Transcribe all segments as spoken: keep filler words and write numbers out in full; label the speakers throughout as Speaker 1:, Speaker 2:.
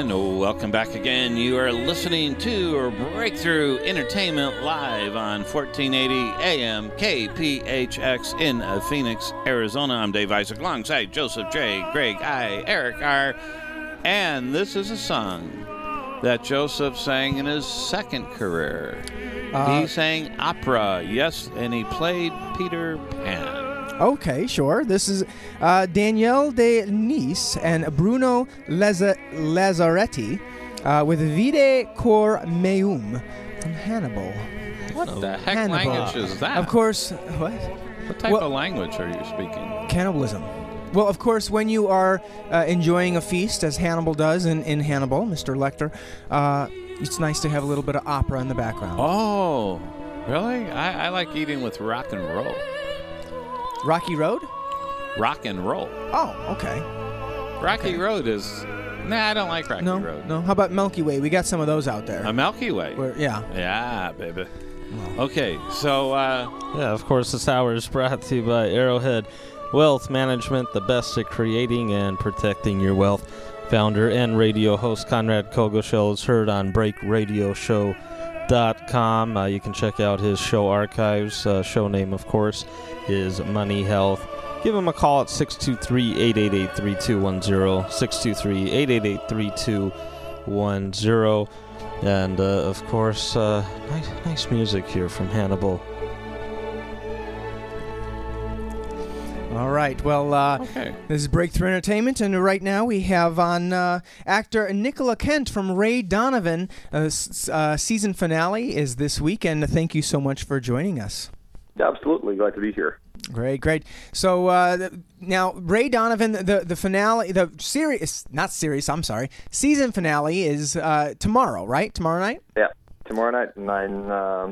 Speaker 1: And welcome back again. You are listening to Breakthrough Entertainment live on fourteen eighty A M K P H X in Phoenix, Arizona. I'm Dave Isaac alongside Joseph J, Greg I, Eric R. And this is a song that Joseph sang in his second career. Uh, he sang opera, yes, and he played Peter Pan.
Speaker 2: Okay, sure. This is uh, Danielle de Nice and Bruno Lazza- Lazzaretti uh, with Vide Cor Meum from Hannibal.
Speaker 1: What
Speaker 2: oh,
Speaker 1: the heck
Speaker 2: Hannibal.
Speaker 1: language is that?
Speaker 2: Of course, what?
Speaker 1: What type
Speaker 2: well,
Speaker 1: of language are you speaking?
Speaker 2: Cannibalism. Well, of course, when you are uh, enjoying a feast, as Hannibal does in, in Hannibal, Mister Lecter, uh, it's nice to have a little bit of opera in the background.
Speaker 1: Oh, really? I, I like eating with rock and roll.
Speaker 2: Rocky Road?
Speaker 1: Rock and roll.
Speaker 2: Oh, okay.
Speaker 1: Rocky
Speaker 2: okay.
Speaker 1: Road is... Nah, I don't like Rocky
Speaker 2: no,
Speaker 1: Road.
Speaker 2: No, how about Milky Way? We got some of those out there.
Speaker 1: A Milky Way?
Speaker 2: Where, yeah.
Speaker 1: Yeah, baby. Well. Okay, so... Uh,
Speaker 3: yeah, of course, this hour is brought to you by Arrowhead Wealth Management, the best at creating and protecting your wealth. Founder and radio host Conrad Kogoshill is heard on break radio show dot com. Uh, you can check out his show archives. Uh, show name, of course, is Money Health. Give him a call at six two three, eight eight eight, three two one zero, six two three, eight eight eight, three two one zero. And, uh, of course, uh, nice, nice music here from Hannibal.
Speaker 2: All right. Well, uh,
Speaker 1: okay.
Speaker 2: This is Breakthrough Entertainment, and right now we have on uh, actor Nicola Kent from Ray Donovan. Uh, s- uh, season finale is this week, and thank you so much for joining us.
Speaker 4: Absolutely. Glad to be here.
Speaker 2: Great, great. So uh, th- now, Ray Donovan, the, the finale, the series, not series, I'm sorry, season finale is uh, tomorrow, right? Tomorrow night?
Speaker 4: Yeah. Tomorrow night, nine, uh,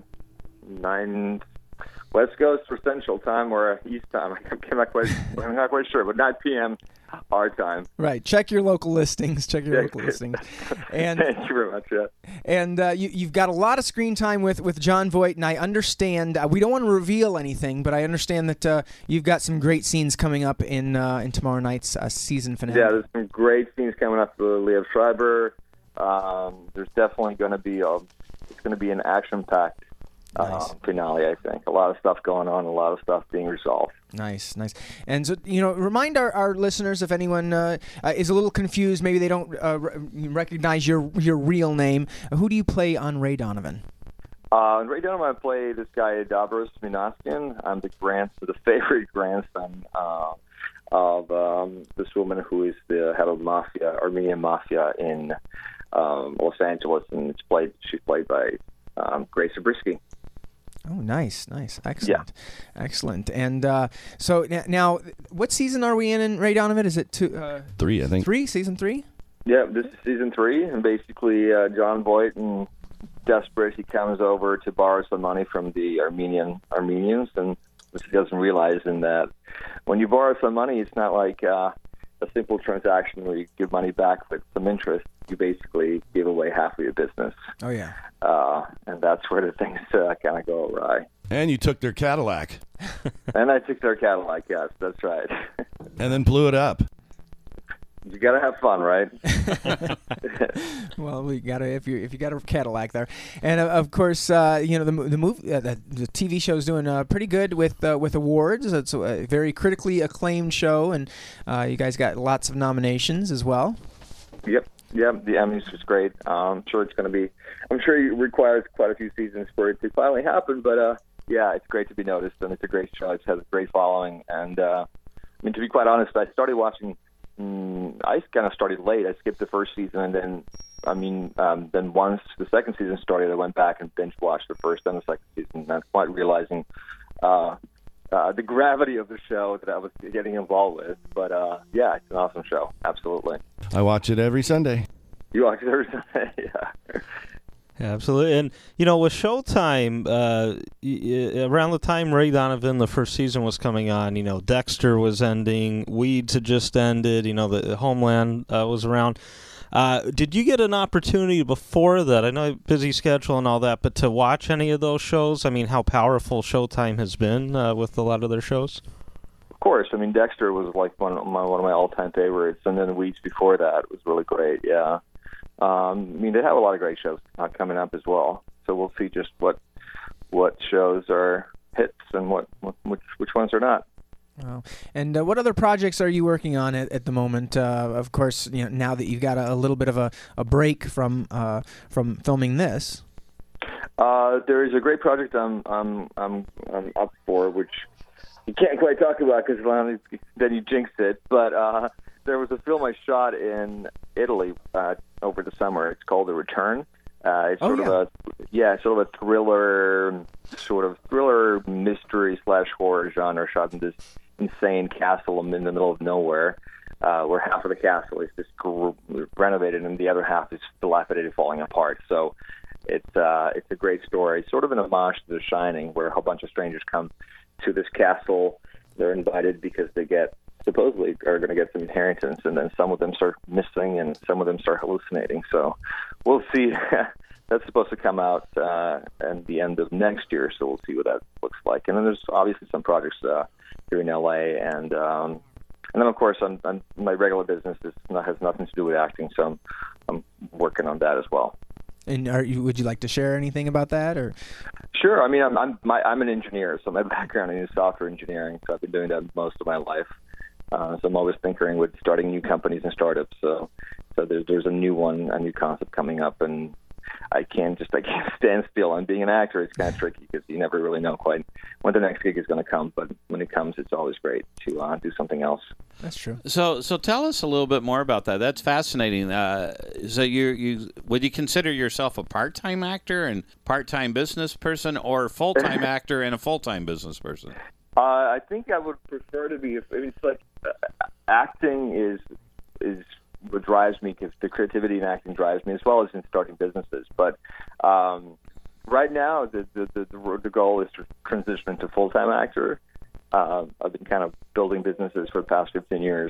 Speaker 4: nine West Coast for Central Time or East Time. I'm not quite, I'm not quite sure, but nine p.m. our time.
Speaker 2: Right. Check your local listings. Check your local listings. And
Speaker 4: thank you very much. Yeah.
Speaker 2: And uh, you, you've got a lot of screen time with, with Jon Voight, and I understand uh, we don't want to reveal anything, but I understand that uh, you've got some great scenes coming up in uh, in tomorrow night's uh, season finale.
Speaker 4: Yeah, there's some great scenes coming up with Liev Schreiber. Um, there's definitely going to be a, it's going to be an action-packed
Speaker 2: Nice.
Speaker 4: Um, finale, I think. A lot of stuff going on, a lot of stuff being resolved.
Speaker 2: Nice, nice. And so, you know, remind our, our listeners, if anyone uh, uh, is a little confused, maybe they don't uh, r- recognize your your real name, uh, who do you play on Ray Donovan?
Speaker 4: Uh, Ray Donovan, I play this guy, Davros Minaskian. I'm the grand, the favorite grandson uh, of um, this woman who is the head of mafia, Armenian mafia in um, Los Angeles, and it's played. She's played by um, Grace Zabriskie.
Speaker 2: Oh, nice, nice, excellent, yeah. excellent. And uh, so n- now, what season are we in in Ray Donovan? Is it two, uh,
Speaker 5: three? I think
Speaker 2: three, season three.
Speaker 4: Yeah, this is season three, and basically uh, Jon Voight, and desperate, he comes over to borrow some money from the Armenian Armenians, and what he doesn't realize in that when you borrow some money, it's not like uh, a simple transaction where you give money back with some interest. You basically give away half of your business.
Speaker 2: Oh yeah.
Speaker 4: Uh, and that's where the things uh, kind of go awry.
Speaker 5: And you took their Cadillac.
Speaker 4: And I took their Cadillac, yes, that's right.
Speaker 5: And then blew it up.
Speaker 4: You gotta have fun, right?
Speaker 2: Well, we gotta if you if you got a Cadillac there, and uh, of course, uh, you know the the movie, uh, the, the T V show is doing uh, pretty good with uh, with awards. It's a very critically acclaimed show, and uh, you guys got lots of nominations as well.
Speaker 4: Yep. Yeah, the Emmys was great. Um, I'm sure it's going to be. I'm sure it requires quite a few seasons for it to finally happen. But uh, yeah, it's great to be noticed, and it's a great show. It's has a great following, and uh, I mean, to be quite honest, I started watching. Um, I kind of started late. I skipped the first season, and then, I mean, um, then once the second season started, I went back and binge watched the first and the second season. Not quite realizing uh, uh, the gravity of the show that I was getting involved with. But uh, yeah, it's an awesome show. Absolutely.
Speaker 5: I watch it every Sunday.
Speaker 4: You watch it every Sunday, yeah.
Speaker 3: Yeah, absolutely. And, you know, with Showtime, uh, y- y- around the time Ray Donovan, the first season was coming on, you know, Dexter was ending, Weeds had just ended, you know, the Homeland uh, was around. Uh, did you get an opportunity before that? I know busy schedule and all that, but to watch any of those shows? I mean, how powerful Showtime has been uh, with a lot of their shows?
Speaker 4: Of course. I mean, Dexter was like one of my, one of my all-time favorites, and then the Weeds before that was really great, yeah. Um, I mean, they have a lot of great shows uh, coming up as well. So we'll see just what what shows are hits and what, what which which ones are not.
Speaker 2: Wow. And uh, what other projects are you working on at, at the moment? Uh, of course, you know, now that you've got a, a little bit of a, a break from uh, from filming this.
Speaker 4: Uh, there is a great project I'm I'm I'm, I'm up for, which you can't quite talk about because then you jinx it. But uh, there was a film I shot in Italy uh, over the summer. It's called The Return. Uh, it's
Speaker 2: Oh,
Speaker 4: sort
Speaker 2: yeah.
Speaker 4: of a yeah, sort of a thriller, sort of thriller mystery slash horror genre shot in this insane castle in the middle of nowhere, uh, where half of the castle is just gr- renovated and the other half is dilapidated, falling apart. So it's uh, it's a great story, sort of an homage to The Shining, where a whole bunch of strangers come to this castle. They're invited because they get supposedly are going to get some inheritance, and then some of them start missing and some of them start hallucinating. So we'll see. That's supposed to come out uh, at the end of next year, so we'll see what that looks like. And then there's obviously some projects uh, here in L A, and um, and then of course I'm, I'm, my regular business is not, has nothing to do with acting, so I'm, I'm working on that as well.
Speaker 2: And are you, would you like to share anything about that, or?
Speaker 4: Sure. I mean, I'm I'm, my, I'm an engineer, so my background is software engineering, so I've been doing that most of my life. Uh, so I'm always tinkering with starting new companies and startups. So so there's there's a new one, a new concept coming up, and I can't just I can't stand still. And being an actor, it's kind of tricky because you never really know quite when the next gig is going to come. But when it comes, it's always great to uh, do something else.
Speaker 2: That's true.
Speaker 1: So, so tell us a little bit more about that. That's fascinating. Uh, so, you, you would you consider yourself a part-time actor and part-time business person, or full-time actor and a full-time business person?
Speaker 4: Uh, I think I would prefer to be. If it's like uh, acting is is what drives me, because the creativity in acting drives me, as well as in starting businesses. But um, right now, the the, the the goal is to transition into full-time actor. Uh, I've been kind of building businesses for the past fifteen years,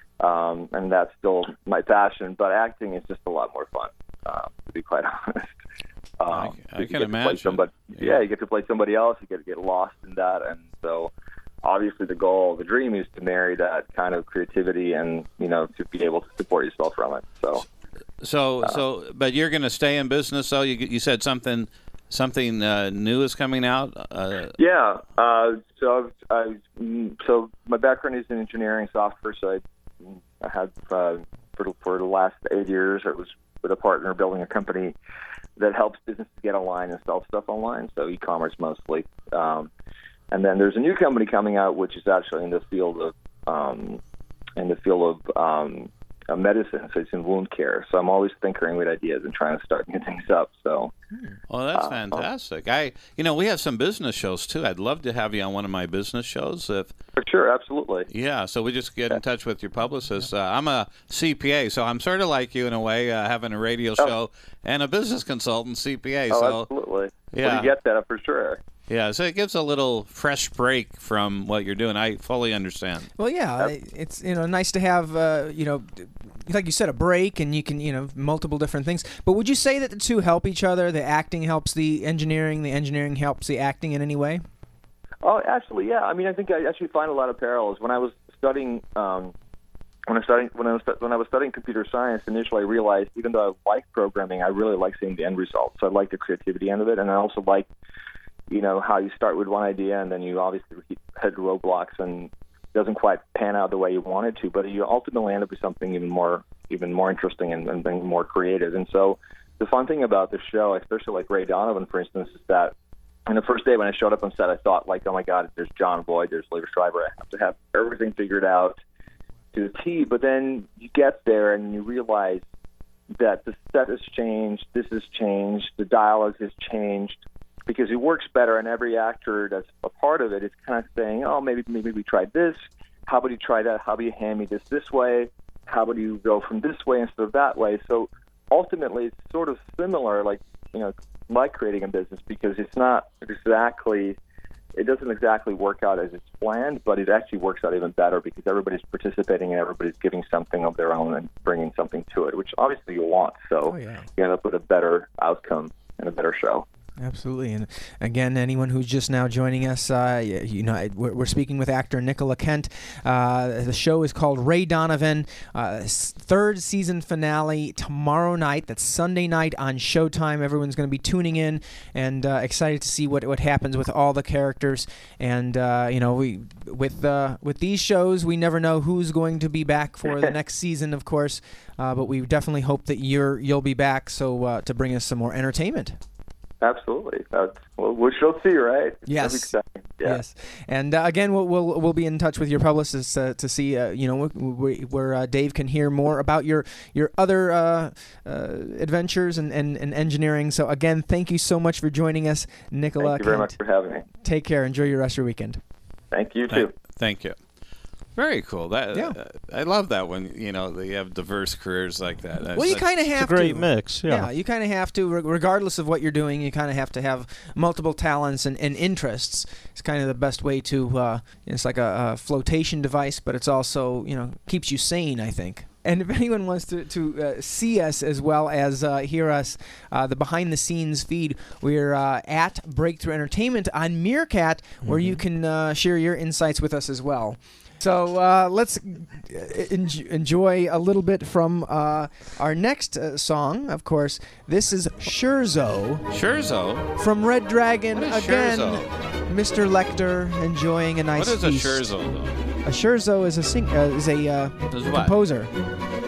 Speaker 4: um, and that's still my passion. But acting is just a lot more fun, uh, to be quite honest. Um,
Speaker 1: I, I
Speaker 4: you
Speaker 1: can
Speaker 4: get to play
Speaker 1: imagine.
Speaker 4: Somebody, yeah. yeah, you get to play somebody else. You get to get lost in that, and so obviously the goal, the dream, is to marry that kind of creativity and, you know, to be able to support yourself from it. So,
Speaker 1: so, uh, so, but you're going to stay in business. So you you said something something uh, new is coming out. Uh,
Speaker 4: yeah. Uh, so I've, I so my background is in engineering software. So I, I had uh, for for the last eight years, I was with a partner building a company that helps businesses get online and sell stuff online, so e-commerce mostly. Um, and then there's a new company coming out, which is actually in the field of um, in the field of um, uh, medicine, so it's in wound care. So I'm always tinkering with ideas and trying to start new things up. So,
Speaker 1: well, that's
Speaker 4: uh,
Speaker 1: fantastic. I, you know, we have some business shows too. I'd love to have you on one of my business shows. If
Speaker 4: for sure, absolutely.
Speaker 1: Yeah, so we just get in touch with your publicist. Uh, I'm a C P A, so I'm sort of like you in a way, uh, having a radio
Speaker 4: Oh.
Speaker 1: show and a business consultant, C P A.
Speaker 4: Oh,
Speaker 1: so
Speaker 4: absolutely.
Speaker 1: Yeah.
Speaker 4: Well, you get that for sure.
Speaker 1: Yeah, so it gives a little fresh break from what you're doing. I fully understand.
Speaker 2: Well, yeah, it's, you know, nice to have, uh, you know, like you said, a break, and you can, you know, multiple different things. But would you say that the two help each other? The acting helps the engineering, the engineering helps the acting in any way?
Speaker 4: Oh, actually, yeah. I mean, I think I actually find a lot of parallels. When I was studying, um, when I studying, when I was when I was studying computer science, initially I realized even though I like programming, I really like seeing the end result. So I like the creativity end of it, and I also like, you know, how you start with one idea and then you obviously hit roadblocks and it doesn't quite pan out the way you want it to, but you ultimately end up with something even more, even more interesting and, and more creative. And so the fun thing about this show, especially like Ray Donovan, for instance, is that on the first day when I showed up on set, I thought like, oh my God, there's John Boyd, there's Lieber Schreiber. I have to have everything figured out to the T. But then you get there and you realize that the set has changed, this has changed, the dialogue has changed, because it works better, and every actor that's a part of it is kind of saying, oh, maybe maybe we tried this. How about you try that? How about you hand me this this way? How about you go from this way instead of that way? So ultimately, it's sort of similar, like, you know, like creating a business, because it's not exactly, it doesn't exactly work out as it's planned, but it actually works out even better because everybody's participating and everybody's giving something of their own and bringing something to it, which obviously you want. So
Speaker 2: Oh, yeah.
Speaker 4: you end up with a better outcome and a better show.
Speaker 2: Absolutely. And again, anyone who's just now joining us, uh, you know, we're, we're speaking with actor Nicola Kent. Uh, the show is called Ray Donovan. Uh, third season finale tomorrow night. That's Sunday night on Showtime. Everyone's going to be tuning in and uh, excited to see what what happens with all the characters. And uh, you know, we with uh, with these shows, we never know who's going to be back for the next season, of course. Uh, but we definitely hope that you're you'll be back so uh, to bring us some more entertainment.
Speaker 4: Absolutely. That's, well, we shall see, right?
Speaker 2: Yes.
Speaker 4: That'd be exciting. Yeah.
Speaker 2: Yes. And uh, again, we'll, we'll we'll be in touch with your publicist uh, to see, uh, you know, where, where uh, Dave can hear more about your your other uh, uh, adventures and, and, and engineering. So again, thank you so much for joining us, Nicola.
Speaker 4: Thank you very much for having me.
Speaker 2: Take care. Enjoy your rest of your weekend.
Speaker 4: Thank you too.
Speaker 1: Thank, thank you. Very cool. That
Speaker 2: Yeah.
Speaker 1: uh, I love that when you know they have diverse careers like that. That's
Speaker 2: Well, you
Speaker 1: such-
Speaker 2: kind of
Speaker 3: It's
Speaker 2: have
Speaker 3: a great
Speaker 2: to.
Speaker 3: mix. Yeah.
Speaker 2: Yeah, you kind of have to, re- regardless of what you're doing, you kind of have to have multiple talents and, and interests. It's kind of the best way to, uh, it's like a, a flotation device, but it's also, you know, keeps you sane, I think. And if anyone wants to, to uh, see us as well as uh, hear us, uh, the behind-the-scenes feed, we're uh, at Breakthrough Entertainment on Meerkat, where you can uh, share your insights with us as well. So uh, let's en- enjoy a little bit from uh, our next uh, song. Of course, this is Scherzo
Speaker 1: Scherzo.
Speaker 2: from Red Dragon.
Speaker 1: What is
Speaker 2: Again,
Speaker 1: Scherzo?
Speaker 2: Mister Lecter enjoying a nice
Speaker 1: What is a
Speaker 2: feast.
Speaker 1: Scherzo though?
Speaker 2: A Scherzo is a sing- uh, is a uh,
Speaker 1: Is what?
Speaker 2: composer.